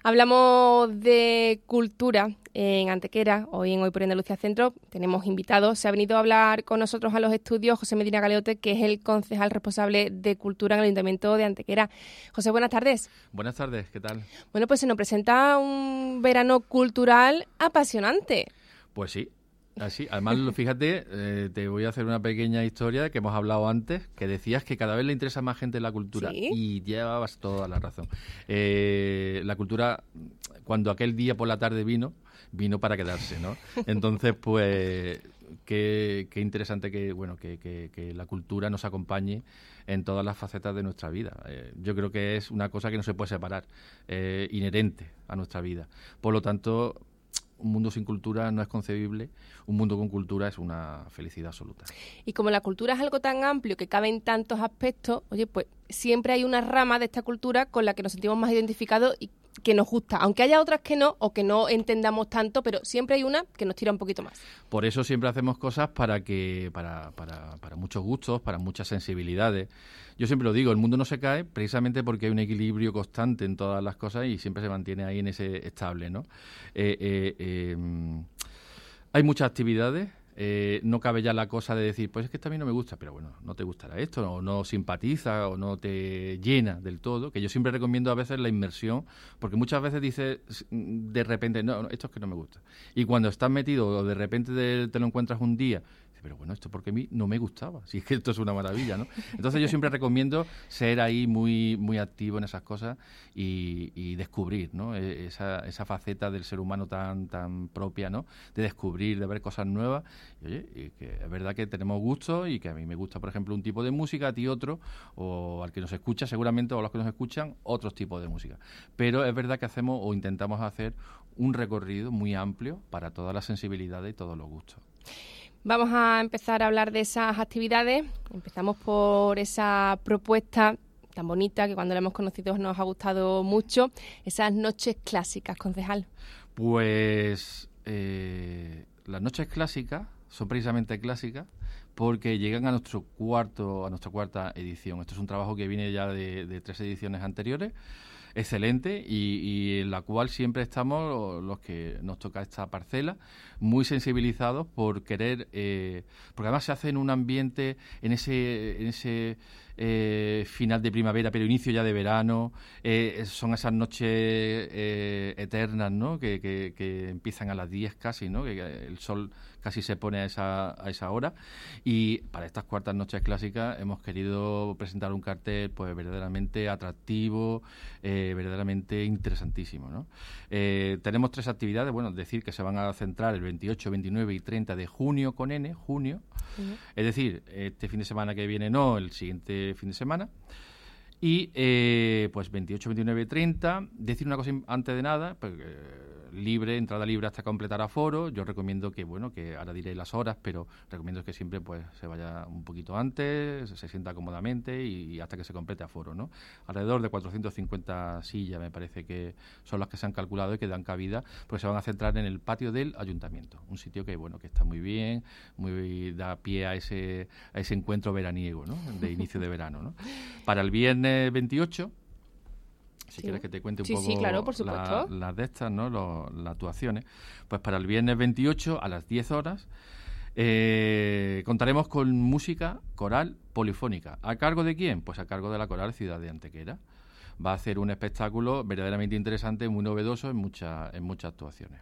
Hablamos de cultura en Antequera, hoy en Hoy por Andalucía Centro. Tenemos invitados. Se ha venido a hablar con nosotros a los estudios José Medina Galeote, que es el concejal responsable de Cultura en el Ayuntamiento de Antequera. José, buenas tardes. Buenas tardes, ¿qué tal? Bueno, pues se nos presenta un verano cultural apasionante. Pues sí. Así, además, fíjate, te voy a hacer una pequeña historia que hemos hablado antes, que decías que cada vez le interesa más gente la cultura. ¿Sí? Y llevabas toda la razón. La cultura, cuando aquel día por la tarde vino para quedarse, ¿no? Entonces, pues, qué interesante que la cultura nos acompañe en todas las facetas de nuestra vida. Yo creo que es una cosa que no se puede separar, inherente a nuestra vida. Por lo tanto, un mundo sin cultura no es concebible, un mundo con cultura es una felicidad absoluta. Y como la cultura es algo tan amplio que cabe en tantos aspectos, oye, pues siempre hay una rama de esta cultura con la que nos sentimos más identificados y que nos gusta, aunque haya otras que no, o que no entendamos tanto, pero siempre hay una que nos tira un poquito más. Por eso siempre hacemos cosas para muchos gustos, para muchas sensibilidades. Yo siempre lo digo, el mundo no se cae precisamente porque hay un equilibrio constante en todas las cosas y siempre se mantiene ahí en ese estable, ¿no? Hay muchas actividades. No cabe ya la cosa de decir, pues es que esto a mí no me gusta, pero bueno, no te gustará esto, o no simpatiza, o no te llena del todo, que yo siempre recomiendo a veces la inmersión, porque muchas veces dices de repente, no, esto es que no me gusta. Y cuando estás metido, o de repente te lo encuentras un día, pero bueno, esto porque a mí no me gustaba, si es que esto es una maravilla, ¿no? Entonces yo siempre recomiendo ser ahí muy, muy activo en esas cosas y descubrir, ¿no? Esa faceta del ser humano tan propia, ¿no? De descubrir, de ver cosas nuevas. Y, oye, y que es verdad que tenemos gustos y que a mí me gusta, por ejemplo, un tipo de música, a ti otro, o al que nos escucha seguramente, o a los que nos escuchan, otros tipos de música. Pero es verdad que hacemos o intentamos hacer un recorrido muy amplio para todas las sensibilidades y todos los gustos. Vamos a empezar a hablar de esas actividades. Empezamos por esa propuesta tan bonita que cuando la hemos conocido nos ha gustado mucho, esas noches clásicas, concejal. Pues las noches clásicas son precisamente clásicas porque llegan a nuestra cuarta edición. Esto es un trabajo que viene ya de 3 ediciones anteriores, excelente, y en la cual siempre estamos los que nos toca esta parcela muy sensibilizados por querer, porque además se hace en un ambiente, en ese final de primavera, pero inicio ya de verano, son esas noches eternas, ¿no? Que empiezan a las 10 casi, ¿no? Que el sol casi se pone a esa hora, y para estas cuartas noches clásicas hemos querido presentar un cartel pues verdaderamente atractivo, verdaderamente interesantísimo, ¿no? Tenemos 3 actividades, bueno, decir que se van a centrar el 28, 29 y 30 de junio con N, junio, es decir, este fin de semana que viene no, el siguiente fin de semana. Y pues 28, 29 y 30, decir una cosa antes de nada, pues, entrada libre hasta completar aforo. Yo recomiendo que ahora diré las horas, pero recomiendo que siempre pues se vaya un poquito antes, se sienta cómodamente y hasta que se complete aforo, ¿no? Alrededor de 450 sillas me parece que son las que se han calculado y que dan cabida, pues se van a centrar en el patio del ayuntamiento, un sitio que está muy bien, da pie a ese encuentro veraniego, ¿no? De inicio de verano, ¿no? Para el viernes 28, si quieres que te cuente un poco sí, claro, por supuesto. las de estas, ¿no? Las actuaciones. Pues para el viernes 28 a las 10 horas contaremos con música coral polifónica. ¿A cargo de quién? Pues a cargo de la Coral Ciudad de Antequera. Va a hacer un espectáculo verdaderamente interesante, muy novedoso en muchas actuaciones.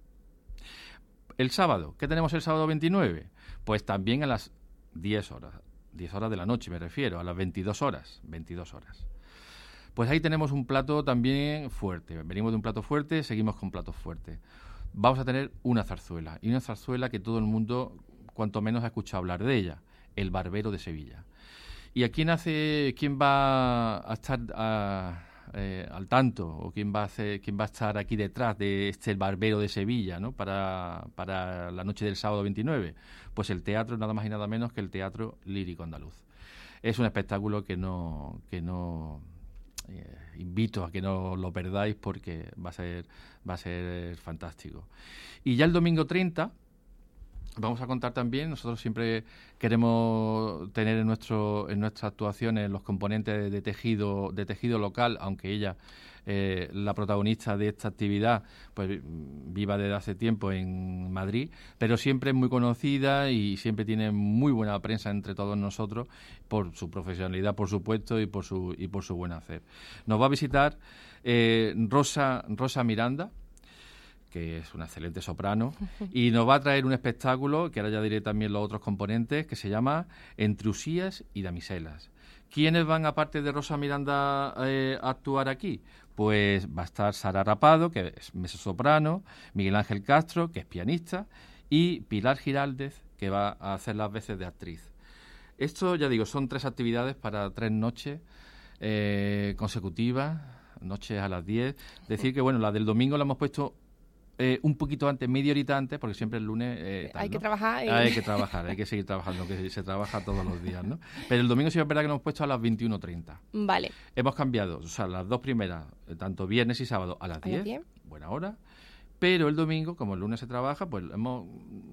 El sábado, ¿qué tenemos el sábado 29? Pues también a las 10 horas. 10 horas de la noche me refiero, a las 22 horas. Pues ahí tenemos un plato también fuerte. Venimos de un plato fuerte, seguimos con platos fuertes. Vamos a tener una zarzuela, y una zarzuela que todo el mundo, cuanto menos, ha escuchado hablar de ella, El Barbero de Sevilla. ¿Y a quién va a estar al tanto, o quién va a estar aquí detrás de El Barbero de Sevilla, ¿no? para la noche del sábado 29? Pues el teatro, nada más y nada menos que el Teatro Lírico Andaluz. Es un espectáculo que no invito a que no lo perdáis porque va a ser fantástico. Y ya el domingo 30 Vamos a contar también, nosotros siempre queremos tener en nuestras actuaciones los componentes de tejido local, aunque ella, la protagonista de esta actividad, pues viva desde hace tiempo en Madrid, pero siempre es muy conocida y siempre tiene muy buena prensa entre todos nosotros por su profesionalidad, por supuesto, y por su buen hacer. Nos va a visitar Rosa Miranda, que es una excelente soprano, y nos va a traer un espectáculo, que ahora ya diré también los otros componentes, que se llama Entre Usías y Damiselas. ¿Quiénes van, aparte de Rosa Miranda, a actuar aquí? Pues va a estar Sara Rapado, que es mezzosoprano, Miguel Ángel Castro, que es pianista, y Pilar Giraldez, que va a hacer las veces de actriz. Esto, ya digo, son 3 actividades para 3 noches consecutivas, noches a las 10. Decir que, bueno, la del domingo la hemos puesto un poquito antes, media horita antes, porque siempre el lunes... hay que trabajar. Hay que trabajar, hay que seguir trabajando, que se trabaja todos los días, ¿no? Pero el domingo sí es verdad que lo hemos puesto a las 21:30. Vale. Hemos cambiado, o sea, las 2 primeras, tanto viernes y sábado, a las 10, buena hora. Pero el domingo, como el lunes se trabaja, pues hemos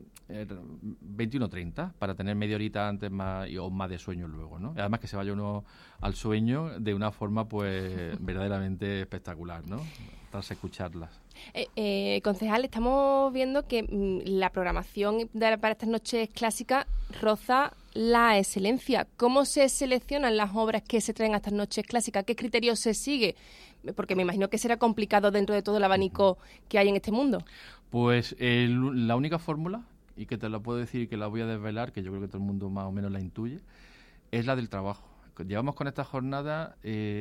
21:30 para tener media horita antes o más de sueño luego, ¿no? Y además que se vaya uno al sueño de una forma, pues, verdaderamente espectacular, ¿no? Tras escucharlas. Concejal, estamos viendo que la programación para estas noches clásicas roza la excelencia. ¿Cómo se seleccionan las obras que se traen a estas noches clásicas? ¿Qué criterios se sigue? Porque me imagino que será complicado dentro de todo el abanico que hay en este mundo. Pues la única fórmula, y que te la puedo decir y que la voy a desvelar, que yo creo que todo el mundo más o menos la intuye, es la del trabajo. Llevamos con esta jornada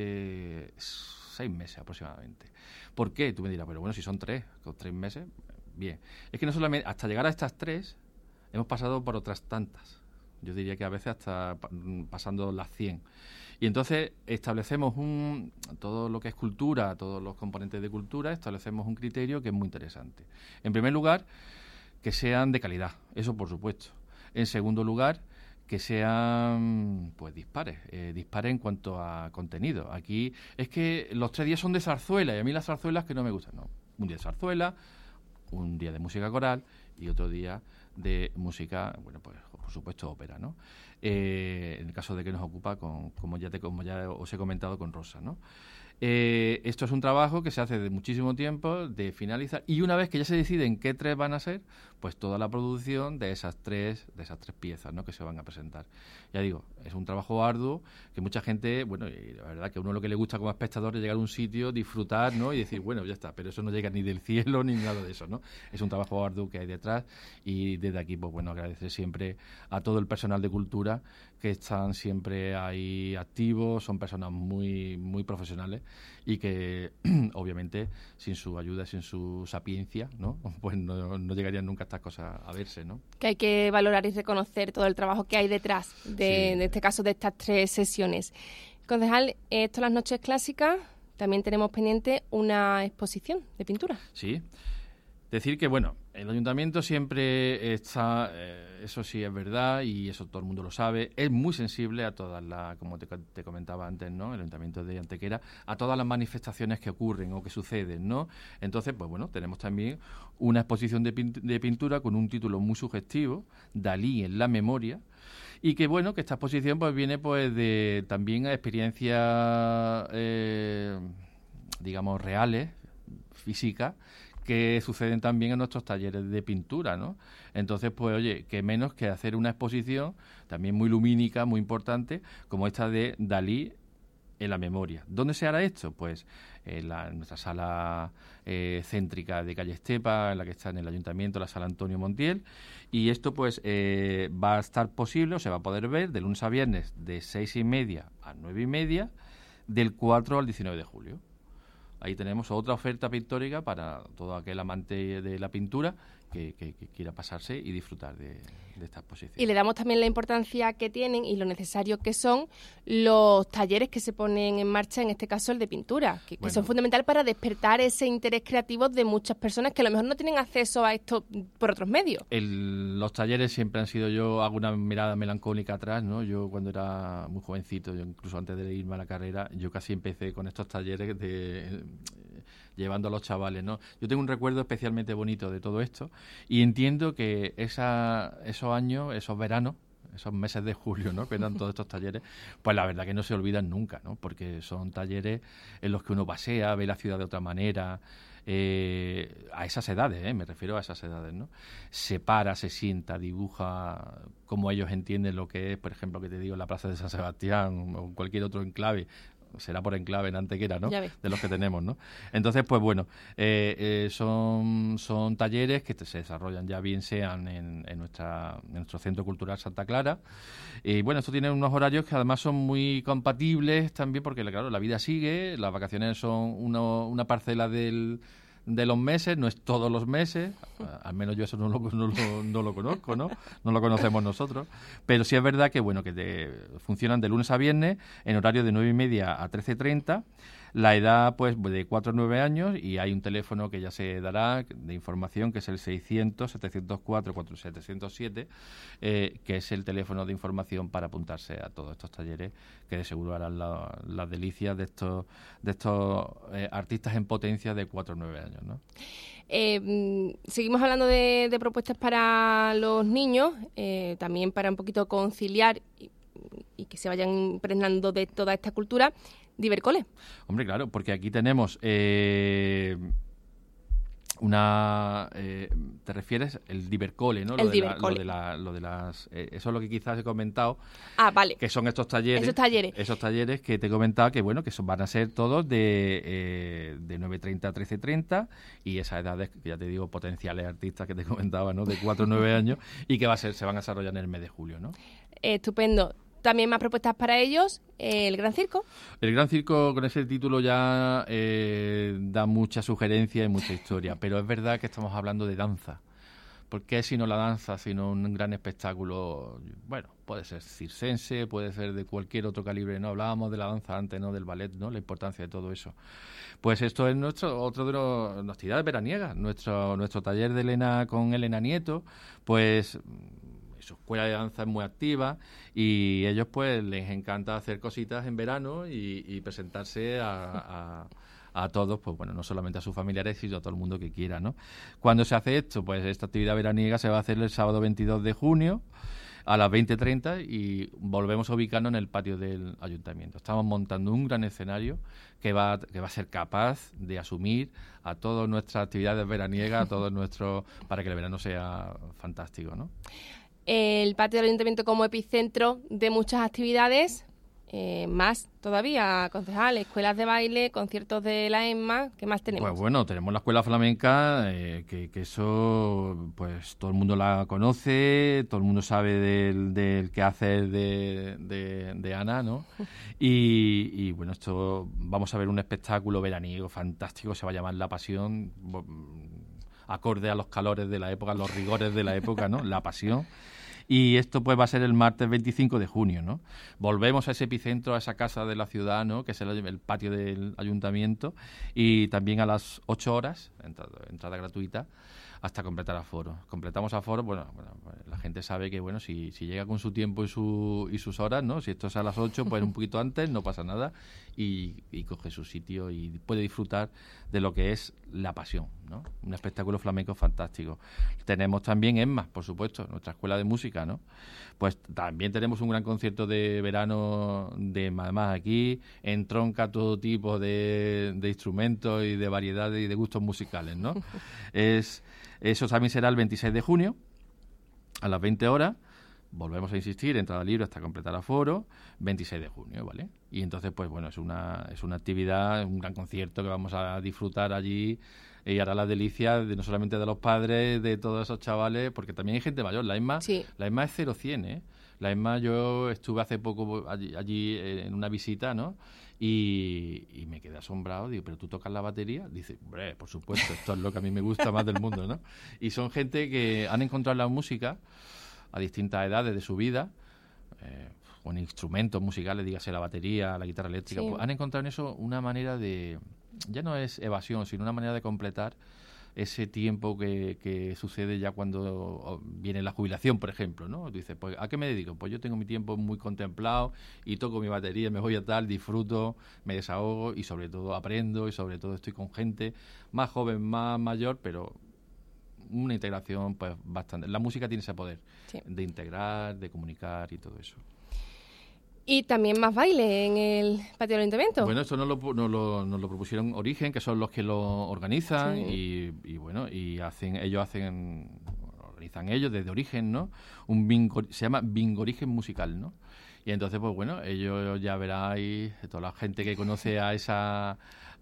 6 meses aproximadamente. ¿Por qué? Tú me dirás, pero bueno, si son 3 meses, bien. Es que no solamente, hasta llegar a estas 3, hemos pasado por otras tantas. Yo diría que a veces hasta pasando las 100. Y entonces establecemos todo lo que es cultura, todos los componentes de cultura, establecemos un criterio que es muy interesante. En primer lugar, que sean de calidad, eso por supuesto. En segundo lugar, que sean pues dispares en cuanto a contenido. Aquí es que los 3 días son de zarzuela y a mí las zarzuelas que no me gustan, no. Un día de zarzuela, un día de música coral y otro día de música, bueno, pues por supuesto ópera, ¿no? En el caso de que nos ocupa, como ya os he comentado, con Rosa, ¿no? Esto es un trabajo que se hace de muchísimo tiempo, de finalizar, y una vez que ya se deciden qué 3 van a ser, pues toda la producción de esas tres piezas, ¿no?, que se van a presentar. Ya digo, es un trabajo arduo que mucha gente, bueno, y la verdad que a uno lo que le gusta como espectador es llegar a un sitio, disfrutar, ¿no?, y decir, bueno, ya está, pero eso no llega ni del cielo ni nada de eso, ¿no? Es un trabajo arduo que hay detrás y desde aquí, pues bueno, agradecer siempre a todo el personal de cultura que están siempre ahí activos, son personas muy, muy profesionales y que obviamente sin su ayuda, sin su sapiencia, ¿no?, pues no llegarían nunca estas cosas a verse, ¿no? Que hay que valorar y reconocer todo el trabajo que hay detrás en este caso de estas 3 sesiones. Concejal, esto las noches clásicas, también tenemos pendiente una exposición de pintura. Sí. Decir que, bueno, el ayuntamiento siempre está, eso sí es verdad y eso todo el mundo lo sabe, es muy sensible a todas las, como te comentaba antes, ¿no?, el ayuntamiento de Antequera, a todas las manifestaciones que ocurren o que suceden, ¿no? Entonces, pues bueno, tenemos también una exposición de pintura con un título muy sugestivo, Dalí en la memoria, y que, bueno, que esta exposición pues viene pues de también a experiencias, digamos, reales, físicas, que suceden también en nuestros talleres de pintura, ¿no? Entonces, pues, oye, qué menos que hacer una exposición también muy lumínica, muy importante, como esta de Dalí en la memoria. ¿Dónde se hará esto? Pues en nuestra sala céntrica de Calle Estepa, en la que está en el Ayuntamiento, la sala Antonio Montiel, y esto pues va a estar posible, o se va a poder ver de lunes a viernes de 6:30 a 9:30, del 4 al 19 de julio. Ahí tenemos otra oferta pictórica para todo aquel amante de la pintura que quiera pasarse y disfrutar de esta exposición. Y le damos también la importancia que tienen y lo necesario que son los talleres que se ponen en marcha, en este caso el de pintura, que son fundamentales para despertar ese interés creativo de muchas personas que a lo mejor no tienen acceso a esto por otros medios. Los talleres siempre han sido, yo hago una mirada melancólica atrás, ¿no? Yo cuando era muy jovencito, yo incluso antes de irme a la carrera, yo casi empecé con estos talleres llevando a los chavales, ¿no? Yo tengo un recuerdo especialmente bonito de todo esto y entiendo que esos años, esos veranos, esos meses de julio, ¿no?, que eran todos estos talleres, pues la verdad que no se olvidan nunca, ¿no? Porque son talleres en los que uno pasea, ve la ciudad de otra manera, a esas edades, me refiero a esas edades, ¿no? Se para, se sienta, dibuja como ellos entienden lo que es, por ejemplo, que te digo, la Plaza de San Sebastián o cualquier otro enclave. Será por enclave en Antequera, ¿no? De los que tenemos, ¿no? Entonces, pues bueno, son talleres que se desarrollan ya bien sean en nuestro Centro Cultural Santa Clara. Y bueno, esto tiene unos horarios que además son muy compatibles también porque, claro, la vida sigue, las vacaciones son una parcela de los meses, no es todos los meses, al menos yo eso no lo conozco, ¿no? No lo conocemos nosotros, pero sí es verdad que, bueno, que funcionan de lunes a viernes en horario de 9:30 a 13:30, la edad pues de 4 a 9 años y hay un teléfono que ya se dará de información que es el 600-704-4707, que es el teléfono de información para apuntarse a todos estos talleres que de seguro harán las delicias de estos artistas en potencia de 4 a 9 años, ¿no? Seguimos hablando de propuestas para los niños, también para un poquito conciliar y que se vayan impregnando de toda esta cultura. Divercole. Hombre, claro, porque aquí tenemos te refieres el Divercole, ¿no? El Divercole. Eso es lo que quizás he comentado. Vale. Que son estos talleres. Esos talleres que te he comentado que, bueno, que van a ser todos de 9:30 a 13:30 y esas edades, que ya te digo, potenciales artistas que te comentaba, ¿no? De 4 a 9 años y que se van a desarrollar en el mes de julio, ¿no? Estupendo. También más propuestas para ellos, el Gran Circo. El Gran Circo, con ese título ya da mucha sugerencia y mucha historia, pero es verdad que estamos hablando de danza. ¿Por qué sino la danza, sino un gran espectáculo? Bueno, puede ser circense, puede ser de cualquier otro calibre, ¿no? Hablábamos de la danza antes, ¿no? Del ballet, ¿no? La importancia de todo eso. Pues esto es otro de las actividades veraniegas. Nuestro taller de Elena con Elena Nieto, pues su escuela de danza es muy activa y ellos pues les encanta hacer cositas en verano y presentarse a todos, pues bueno, no solamente a sus familiares, sino a todo el mundo que quiera, ¿no? Cuando se hace esto, pues esta actividad veraniega se va a hacer el sábado 22 de junio a las 20:30 y volvemos a ubicarnos en el patio del ayuntamiento. Estamos montando un gran escenario que va a ser capaz de asumir a todas nuestras actividades veraniegas, para que el verano sea fantástico, ¿no? El patio del ayuntamiento como epicentro de muchas actividades, más todavía, concejal, escuelas de baile, conciertos de la ESMA, ¿qué más tenemos? Pues bueno, tenemos la escuela flamenca, que eso pues todo el mundo la conoce, todo el mundo sabe del quehacer de Ana, ¿no? Y bueno, esto vamos a ver un espectáculo veraniego fantástico, se va a llamar La Pasión, acorde a los calores de la época, a los rigores de la época, ¿no? La Pasión. Y esto pues va a ser el martes 25 de junio, ¿no? Volvemos a ese epicentro, a esa casa de la ciudad, ¿no? Que es el patio del ayuntamiento y también a las 8 horas, entrada gratuita, hasta completar aforo. Completamos aforo, bueno, la gente sabe que, bueno, si llega con su tiempo y sus horas, ¿no? Si esto es a las 8, pues un poquito antes, no pasa nada y coge su sitio y puede disfrutar de lo que es La Pasión, ¿no? Un espectáculo flamenco fantástico. Tenemos también ESMA, por supuesto, nuestra escuela de música, ¿no? Pues también tenemos un gran concierto de verano, además aquí entronca todo tipo de instrumentos y de variedades y de gustos musicales, ¿no? Eso también será el 26 de junio a las 20 horas. Volvemos a insistir, entrada libre hasta completar aforo, 26 de junio, ¿vale? Y entonces, pues bueno, es una actividad, un gran concierto que vamos a disfrutar allí y hará la delicia no solamente de los padres, de todos esos chavales, porque también hay gente mayor. La ESMA, sí. La ESMA es 0-100, ¿eh? La ESMA, yo estuve hace poco allí en una visita, ¿no? Y me quedé asombrado, digo, ¿pero tú tocas la batería? Dice, hombre, por supuesto, esto es lo que a mí me gusta más del mundo, ¿no? Y son gente que han encontrado la música a distintas edades de su vida, con instrumentos musicales, dígase la batería, la guitarra eléctrica, sí. Pues han encontrado en eso una manera de, ya no es evasión, sino una manera de completar ese tiempo que sucede ya cuando viene la jubilación, por ejemplo, ¿no? Tú dices, pues, ¿a qué me dedico? Pues yo tengo mi tiempo muy contemplado y toco mi batería, me voy a tal, disfruto, me desahogo y sobre todo aprendo y sobre todo estoy con gente más joven, más mayor, pero una integración pues bastante. La música tiene ese poder de integrar, de comunicar y todo eso. Y también más baile en el patio del ayuntamiento. Bueno, esto nos lo propusieron Origen, que son los que lo organizan, sí. y bueno, y organizan ellos desde Origen, ¿no? Se llama Bingorigen Musical, ¿no? Y entonces, pues bueno, ellos ya veráis, toda la gente que conoce a esta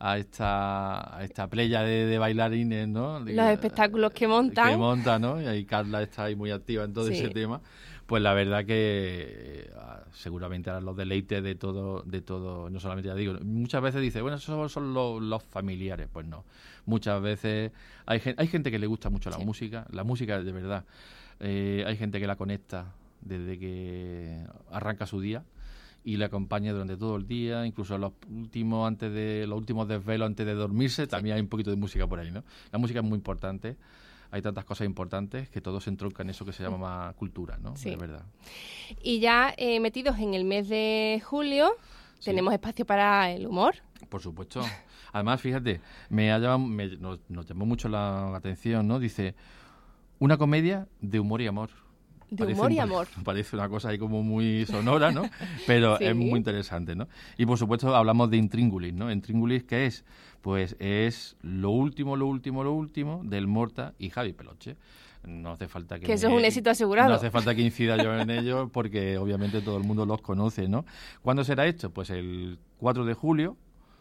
playa de bailarines, ¿no? Los espectáculos que montan. Que montan, ¿no? Y ahí Carla está ahí muy activa en todo ese tema. Pues la verdad que seguramente harán los deleites de todo, no solamente, ya digo, muchas veces dice, bueno, esos son los familiares. Pues no, muchas veces hay gente que le gusta mucho la música de verdad, hay gente que la conecta desde que arranca su día y le acompaña durante todo el día, incluso los últimos desvelos antes de dormirse, también hay un poquito de música por ahí, ¿no? La música es muy importante. Hay tantas cosas importantes que todo se entronca en eso que se llama cultura, ¿no? Sí. Es verdad. Y ya metidos en el mes de julio, tenemos espacio para el humor. Por supuesto. Además, fíjate, nos llamó mucho la atención, ¿no? Dice, una comedia de humor y amor. Humor y amor. Parece una cosa ahí como muy sonora, ¿no? Pero es muy interesante, ¿no? Y por supuesto hablamos de Intríngulis, ¿no? Intríngulis, ¿qué es? Pues es lo último del Morta y Javi Peloche. No hace falta que eso es un éxito asegurado. No hace falta que incida yo en ello porque obviamente todo el mundo los conoce, ¿no? ¿Cuándo será esto? Pues el 4 de julio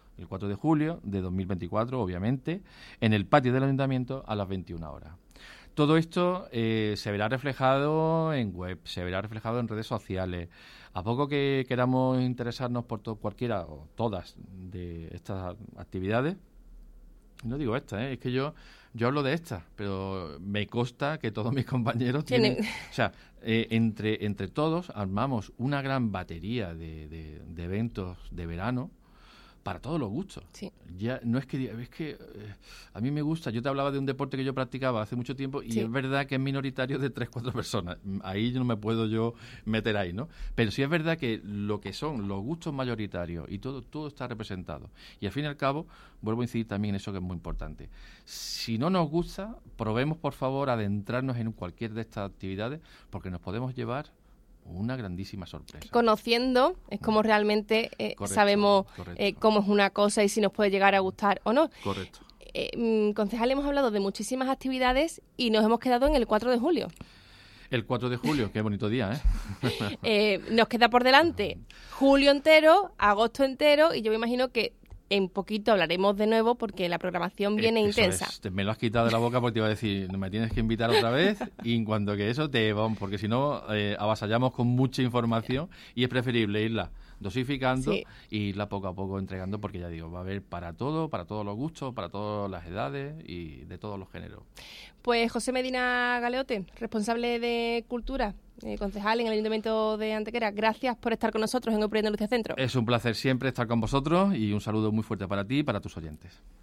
de 2024, obviamente, en el patio del Ayuntamiento a las 21 horas. Todo esto se verá reflejado en web, se verá reflejado en redes sociales. A poco que queramos interesarnos por cualquiera o todas de estas actividades, no digo esta, es que yo hablo de estas, pero me consta que todos mis compañeros tienen... O sea, entre todos armamos una gran batería de eventos de verano para todos los gustos. Sí. Ya no es que a mí me gusta. Yo te hablaba de un deporte que yo practicaba hace mucho tiempo y es verdad que es minoritario de 3-4 personas. Ahí no me puedo yo meter ahí, ¿no? Pero sí es verdad que lo que son los gustos mayoritarios y todo está representado. Y al fin y al cabo, vuelvo a incidir también en eso que es muy importante. Si no nos gusta, probemos por favor adentrarnos en cualquier de estas actividades porque nos podemos llevar una grandísima sorpresa. Conociendo es como realmente sabemos cómo es una cosa y si nos puede llegar a gustar o no. Correcto. Concejal, hemos hablado de muchísimas actividades y nos hemos quedado en el 4 de julio. El 4 de julio, qué bonito día, ¿eh? Nos queda por delante julio entero, agosto entero y yo me imagino que en poquito hablaremos de nuevo porque la programación viene intensa. Me lo has quitado de la boca porque te iba a decir, me tienes que invitar otra vez y en cuanto que eso te vamos, porque si no avasallamos con mucha información y es preferible irla dosificando e irla poco a poco entregando porque ya digo, va a haber para todos los gustos, para todas las edades y de todos los géneros. Pues José Medina Galeote, responsable de Cultura, concejal en el Ayuntamiento de Antequera, gracias por estar con nosotros en Hoy por Hoy Andalucía Centro. Es un placer siempre estar con vosotros y un saludo muy fuerte para ti y para tus oyentes.